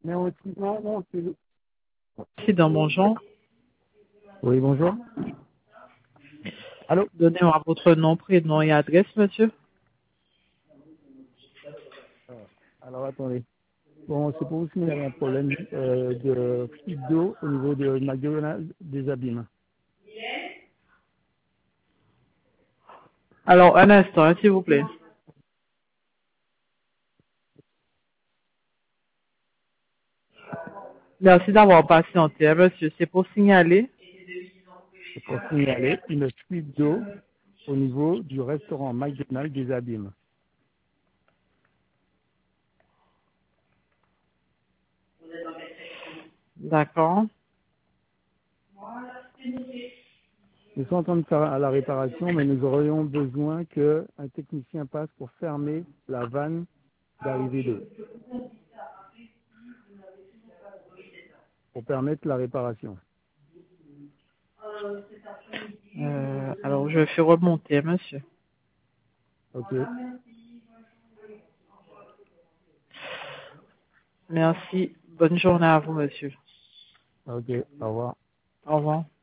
C'est dans mon genre. Oui, bonjour. Allô? Donnez-moi votre nom, prénom et adresse, monsieur. Alors, attendez. Bon, c'est pour vous signaler un problème de fuite d'eau au niveau de McDonald's des Abîmes. Alors, un instant, hein, s'il vous plaît. Merci d'avoir patienté, hein, monsieur. C'est pour signaler. C'est pour signaler une fuite d'eau au niveau du restaurant McDonald's des Abîmes. D'accord. Nous sommes en train de faire la réparation, mais nous aurions besoin qu'un technicien passe pour fermer la vanne d'arrivée d'eau, pour permettre la réparation. Alors, je fais remonter, hein, monsieur. Ok. Merci. Bonne journée à vous, monsieur. Ok. Au revoir. Au revoir.